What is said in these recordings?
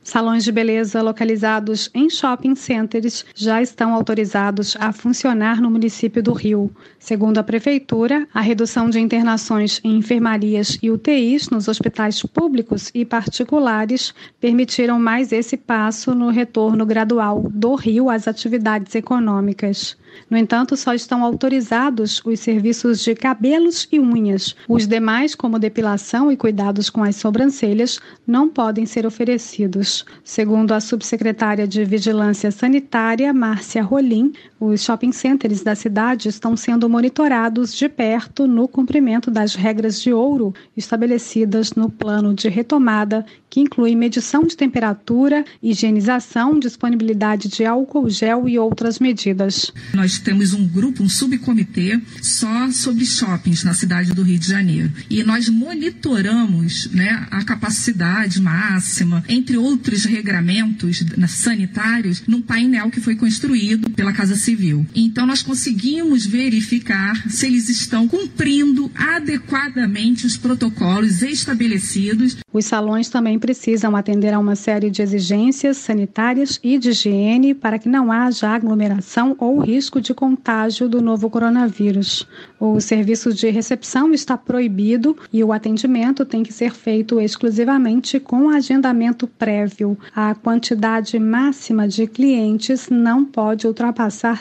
Salões de beleza localizados em shopping centers já estão autorizados a funcionar no município do Rio. Segundo a Prefeitura, a redução de internações em enfermarias e UTIs nos hospitais públicos e particulares permitiram mais esse passo no retorno gradual do Rio às atividades econômicas. No entanto, só estão autorizados os serviços de cabelos e unhas. Os demais, como depilação e cuidados com as sobrancelhas, não podem ser oferecidos. Segundo a subsecretária de Vigilância Sanitária, Márcia Rolim, os shopping centers da cidade estão sendo monitorados de perto no cumprimento das regras de ouro estabelecidas no plano de retomada, que inclui medição de temperatura, higienização, disponibilidade de álcool gel e outras medidas. Nós temos um grupo, um subcomitê só sobre shoppings na cidade do Rio de Janeiro. E nós monitoramos, a capacidade máxima, entre outros regramentos sanitários, num painel que foi construído pela Casa Civil. Então nós conseguimos verificar se eles estão cumprindo adequadamente os protocolos estabelecidos. Os salões também precisam atender a uma série de exigências sanitárias e de higiene para que não haja aglomeração ou risco de contágio do novo coronavírus. O serviço de recepção está proibido e o atendimento tem que ser feito exclusivamente com agendamento prévio. A quantidade máxima de clientes não pode ultrapassar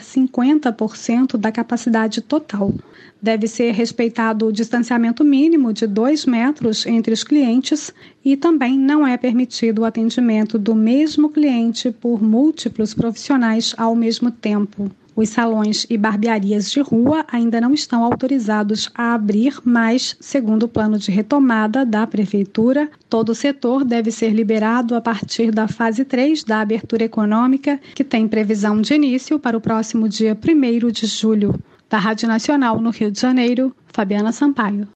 50% da capacidade total. Deve ser respeitado o distanciamento mínimo de 2 metros entre os clientes e também não é permitido o atendimento do mesmo cliente por múltiplos profissionais ao mesmo tempo. Os salões e barbearias de rua ainda não estão autorizados a abrir, mas, segundo o plano de retomada da Prefeitura, todo o setor deve ser liberado a partir da fase 3 da abertura econômica, que tem previsão de início para o próximo dia 1º de julho. Da Rádio Nacional no Rio de Janeiro, Fabiana Sampaio.